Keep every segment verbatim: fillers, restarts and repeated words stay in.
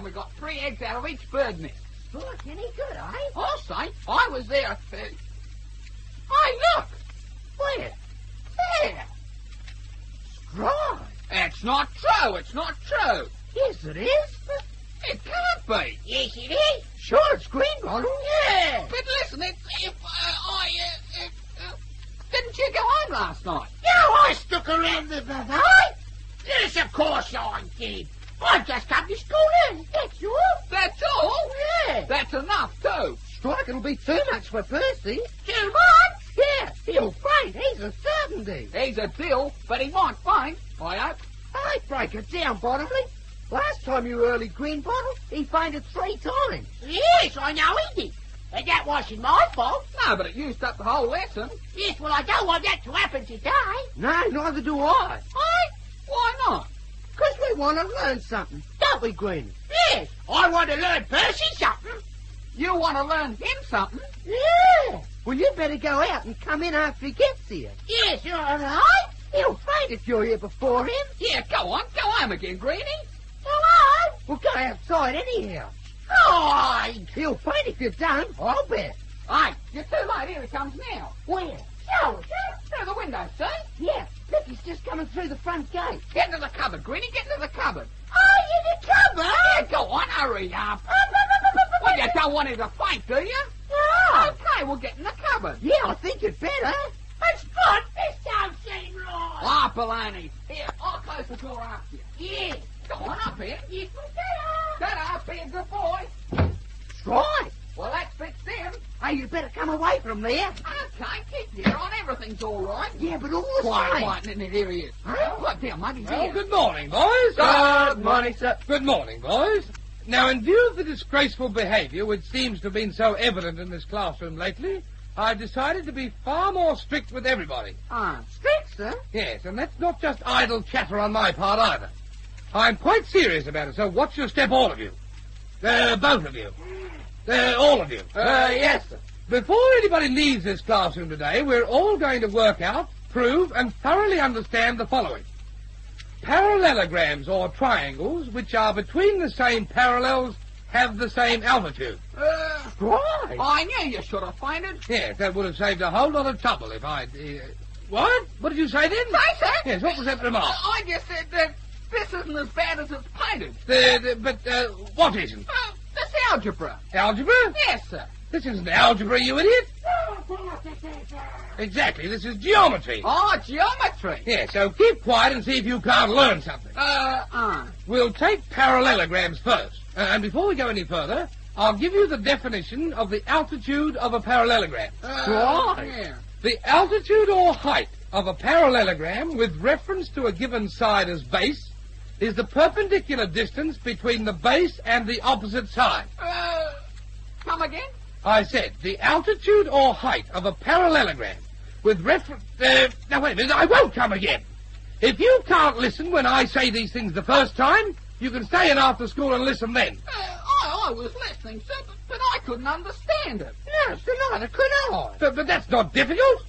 and we got three eggs out of each bird nest. Look, any good, eh? I'll say, I was there. Uh, hey, look! Where? There! Right. It's not true, it's not true. Yes, it is. It can't be. Yes, it is. Sure, it's Greenbottle. Yeah. But listen, if, if uh, I, uh, if, uh, didn't you go home last night? No, I stuck around the buffet. Yes, of course I did. I just come to school early, that's all. That's all? Yeah. That's enough, too. Strike, it'll be too much for Percy. Too much? Yeah, he'll faint. He's a certainty. He's a deal, but he might faint, I hope. I break it down, Bottomley. Last time you were early, Greenbottle, he fainted three times. Yes, I know he did. But that wasn't my fault. No, but it used up the whole lesson. Yes, well, I don't want that to happen today. No, neither do I. I? Why not? Because we want to learn something, don't we, Greenie? Yes, I want to learn Percy something. You want to learn him something? Yeah. Well, you better go out and come in after he gets here. Yes, all right. He'll faint if you're here before him. Yeah, go on. Go home again, Greenie. Go on. We'll go outside anyhow. Oh, he'll faint if you don't, I'll bet. Hey, you're too late. Here he comes now. Where? Show us, huh? Through the window, see? Yeah, look, he's just coming through the front gate. Get into the cupboard, Greenie. Get into the cupboard. Oh, in the cupboard? Yeah, go on. Hurry up. Well, you don't want him to faint, do you? No. Okay, we'll get in the cupboard. Yeah, I think you'd better. It's good. This don't seem right. Ah, baloney. Here, I'll close the door after you. Yeah. Go on up here. Yes, well, get up. Get up, be a good boy. Right. Well, that fits him. Hey, you'd better come away from there. Okay, keep near on. Everything's all right. Yeah, but all the Quiet, same. quiet, and here he is. Huh? What dear, Muggy's Well, here. good morning, boys. Good morning, sir. Good morning, boys. Now, in view of the disgraceful behaviour which seems to have been so evident in this classroom lately, I've decided to be far more strict with everybody. Ah, Strict, sir? Yes, and that's not just idle chatter on my part either. I'm quite serious about it, so watch your step, all of you. Uh, both of you. Uh, all of you. Uh, yes, sir. Before anybody leaves this classroom today, we're all going to work out, prove, and thoroughly understand the following. Parallelograms, or triangles, which are between the same parallels, have the same altitude. Uh, Right. I knew you should have fainted. Yes, that would have saved a whole lot of trouble if I'd... Uh, what? What did you say then? Say, sir. Yes, what was that remark? I just said that this isn't as bad as it's painted. The, the, but, uh, what isn't? Uh, this algebra. Algebra? Yes, sir. This isn't algebra, you idiot. Exactly, this is geometry. Oh, geometry. Yeah, so keep quiet and see if you can't learn something. Uh, uh. We'll take parallelograms first. Uh, and before we go any further, I'll give you the definition of the altitude of a parallelogram. Uh, Right. yeah. The altitude or height of a parallelogram with reference to a given side as base is the perpendicular distance between the base and the opposite side. Uh, come again? I said the altitude or height of a parallelogram with reference... Uh, now, wait a minute, I won't come again. If you can't listen when I say these things the first time, you can stay in after school and listen then. Uh, I, I was listening, sir, but, but I couldn't understand it. No, sir, neither could I. But, but that's not difficult.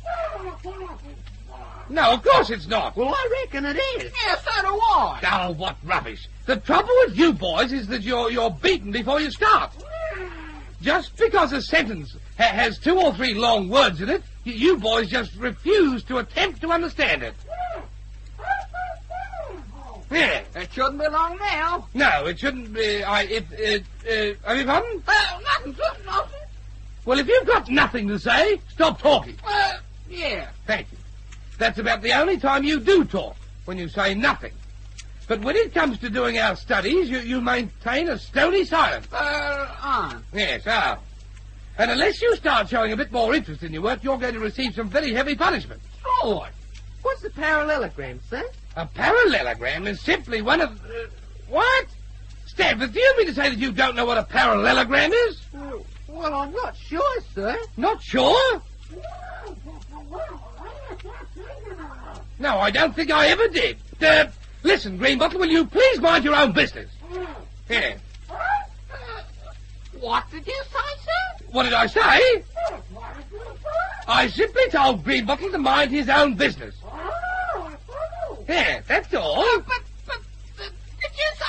No, of course it's not. Well, I reckon it is. Yeah, so do I. Oh, what rubbish. The trouble with you boys is that you're, you're beaten before you start. Just because a sentence ha- has two or three long words in it, y- you boys just refuse to attempt to understand it. Yeah. It shouldn't be long now. No, it shouldn't be... I... If... Uh, uh, have you fun? Uh, nothing, sir, nothing. Well, if you've got nothing to say, stop talking. Uh, yeah. Thank you. That's about the only time you do talk, when you say nothing. But when it comes to doing our studies, you, you maintain a stony silence. Uh, uh. Yes, ah. And unless you start showing a bit more interest in your work, you're going to receive some very heavy punishment. Right. What's the parallelogram, sir? A parallelogram is simply one of... Uh, what? Stanford, do you mean to say that you don't know what a parallelogram is? Well, well, I'm not sure, sir. Not sure? No, I don't think I ever did. Uh, listen, Greenbottle, will you please mind your own business? Here. Uh, what did you say, sir? What did I say? I simply told Greenbottle to mind his own business. Yeah, that's all. Uh, but, but, uh, did you say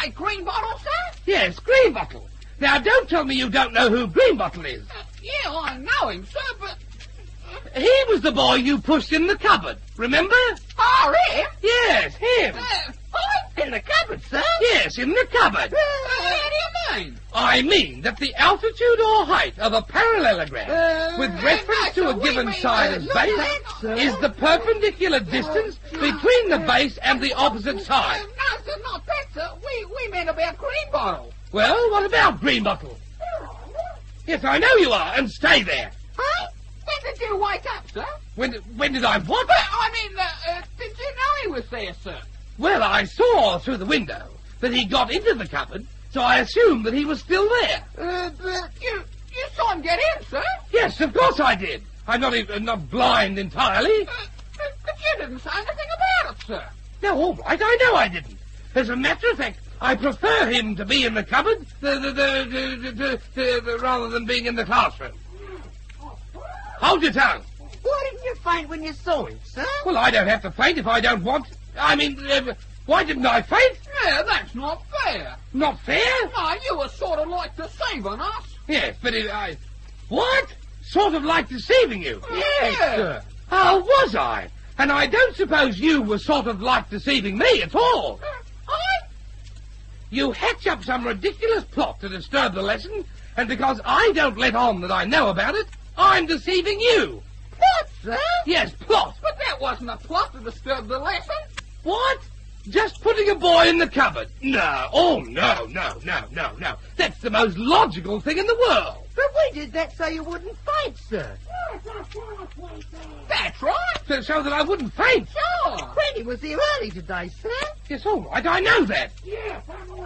say Greenbottle, sir? Yes, Greenbottle. Now, don't tell me you don't know who Greenbottle is. Uh, yeah, I know him, sir, but... He was the boy you pushed in the cupboard, remember? Oh, him? Yes, him. Uh, I... In the cupboard, sir? Yes, in the cupboard. Uh, how do you mean? I mean that the altitude or height of a parallelogram, Uh, with uh, reference no, to sir, a we given mean, side uh, as not base, that, sir. is the perpendicular distance between the base and the opposite Uh, side. no, sir, not that, sir. We, we meant about Greenbottle. Well, what about Greenbottle? Yes, I know you are, and stay there. Huh? When did you wake up, sir? When when did I what? But, I mean, uh, uh, did you know he was there, sir? Well, I saw through the window that he got into the cupboard, so I assumed that he was still there. Uh, but you, you saw him get in, sir? Yes, of course I did. I'm not even not blind entirely. Uh, but, but you didn't say anything about it, sir. No, all right, I know I didn't. As a matter of fact, I prefer him to be in the cupboard the, the, the, the, the, the, the, rather than being in the classroom. Hold your tongue. Why didn't you faint when you saw him, sir? Well, I don't have to faint if I don't want. I mean, uh, why didn't I faint? Yeah, that's not fair. Not fair? No, you were sort of like deceiving us. Yes, but it, I... What? Sort of like deceiving you? Yes, sir. Oh, was I? And I don't suppose you were sort of like deceiving me at all. I... You hatch up some ridiculous plot to disturb the lesson, and because I don't let on that I know about it, I'm deceiving you. What, sir? Yes, plot. But that wasn't a plot to disturb the lesson. What? Just putting a boy in the cupboard? No. Oh, no, no, no, no, no. That's the most logical thing in the world. But we did that so you wouldn't faint, sir. That's right. So, so that I wouldn't faint. Sure. Granny was here early today, sir. Yes, all right, I know that. Yes,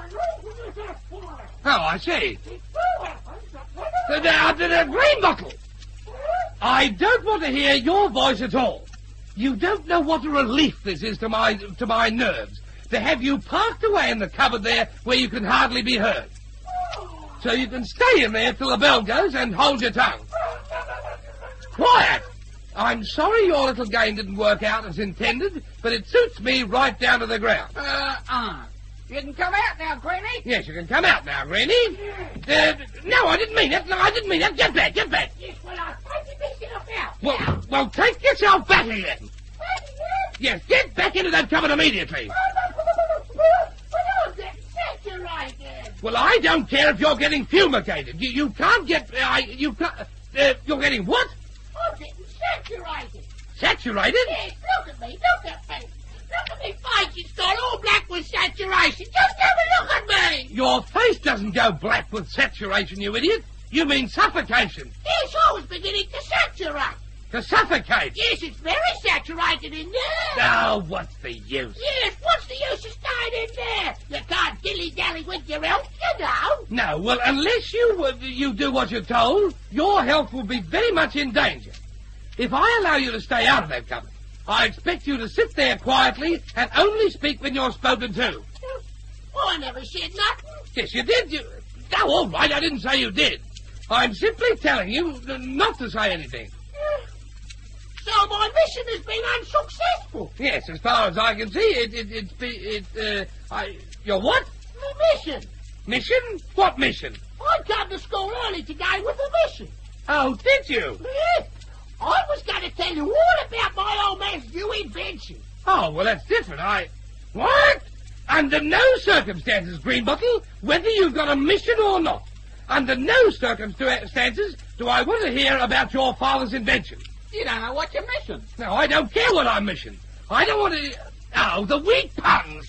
Oh, I see. The, the, the, the green bottle. I don't want to hear your voice at all. You don't know what a relief this is to my to my nerves, to have you parked away in the cupboard there where you can hardly be heard. So you can stay in there till the bell goes and hold your tongue. Quiet! I'm sorry your little game didn't work out as intended, but it suits me right down to the ground. Uh, uh. You can come out now, Granny. Yes, you can come out now, Granny. Uh, no, I didn't mean that. No, I didn't mean that. Get back, get back. Yes, well, I'll take yourself out. Well, well, take yourself back again. Yes, get back into that cupboard immediately. Well, I don't care if you're getting fumigated. You, you can't get... Uh, I, you can't... Uh, you're getting what? I'm getting saturated. Saturated? Yes, look at me, look at me. Look at me face, it's gone all black with saturation. Just have a look at me. Your face doesn't go black with saturation, you idiot. You mean suffocation. Yes, I was beginning to saturate. To suffocate. Yes, it's very saturated in there. Oh, what's the use? Yes, what's the use of staying in there? You can't dilly-dally with your health, you know. No, well, unless you uh, you do what you're told, your health will be very much in danger. If I allow you to stay out of that cupboard, I expect you to sit there quietly and only speak when you're spoken to. Oh, I never said nothing. Yes, you did. You... Oh, all right, I didn't say you did. I'm simply telling you not to say anything. So my mission has been unsuccessful. Yes, as far as I can see, it, it, it's be, it, uh, I, your what? My mission. Mission? What mission? I come to school early today with a mission. Oh, did you? Yes. I was going to tell you all about my old man's new invention. Oh, well, that's different. I... What? Under no circumstances, Greenbottle, whether you've got a mission or not, under no circumstances do I want to hear about your father's invention. You don't know what your mission. No, I don't care what I'm mission. I don't want to... Oh, the weak puns.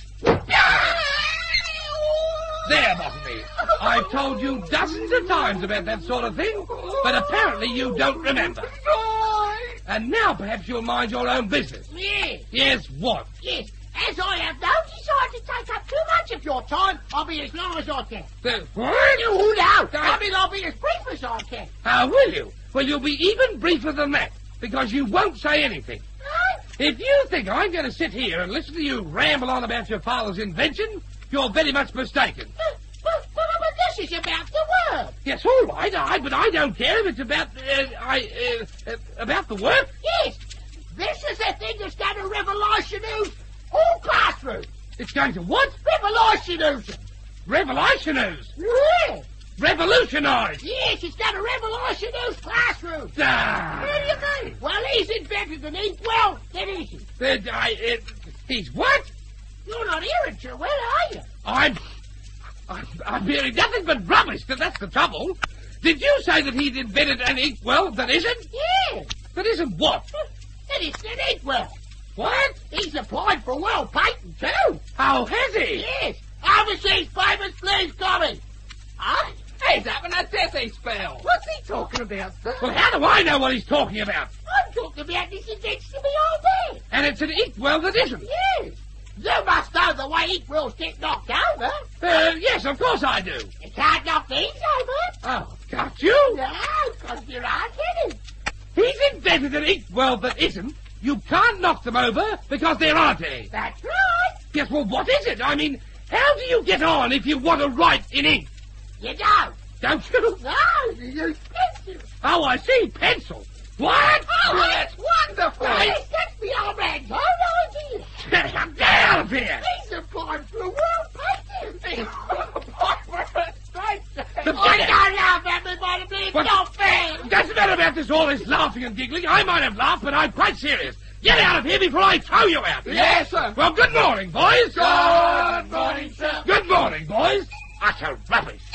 There, Botany. I've told you dozens of times about that sort of thing, but apparently you don't remember. And now perhaps you'll mind your own business. Yes. Yes, what? Yes. As I have no desire to take up too much of your time, I'll be as long as I can. The, what? Oh, no. I mean, I'll be as brief as I can. How will you? Well, you'll be even briefer than that, because you won't say anything. No? If you think I'm going to sit here and listen to you ramble on about your father's invention, you're very much mistaken. But, but, but, but this is about the work. Yes, all right, I, but I don't care if it's about, uh, I, uh, uh, about the work. Yes. This is the thing that's going to revolutionise all classrooms. It's going to what? Revolutionise them. Revolutioners! Yeah. Revolutionized! Yes, it's got a revolutionary classroom. Ah. What do you mean? Well, he's invented an inkwell, then is he? Uh, I, it, he's what? You're not hearing too well, are you? I'm, I'm... I'm hearing nothing but rubbish, but that's the trouble. Did you say that he'd invented an inkwell that isn't? Yeah. That isn't what? That is an inkwell. What? He's applied for world patent, too. How has he? Yes. Overseas famous please coming. Huh? He's having a dizzy spell. What's he talking about, sir? Well, how do I know what he's talking about? I'm talking about this invention to be all there. And it's an inkwell that isn't. Yes. You must know the way inkwells get knocked over. Uh, yes, of course I do. You can't knock these over. Oh, can't you? No, because you're hard-headed. He's invented an inkwell that isn't. You can't knock them over because there aren't any. That's right. Yes, well, what is it? I mean, how do you get on if you want to write in ink? You don't. Don't you? No, you use pencil. Oh, I see. Pencil. What? Oh, that's wonderful. Yes, that's the old man's own idea. Get down here. He's applied for a world patent. He's applied for a straight. The I better- don't laugh at me, Barnaby. It's What? not fair. Doesn't matter about this all this laughing and giggling. I might have laughed, but I'm quite serious. Get out of here before I throw you out. Yes, sir. Well, good morning, boys. Good morning, sir. Good morning, boys. Utter rubbish.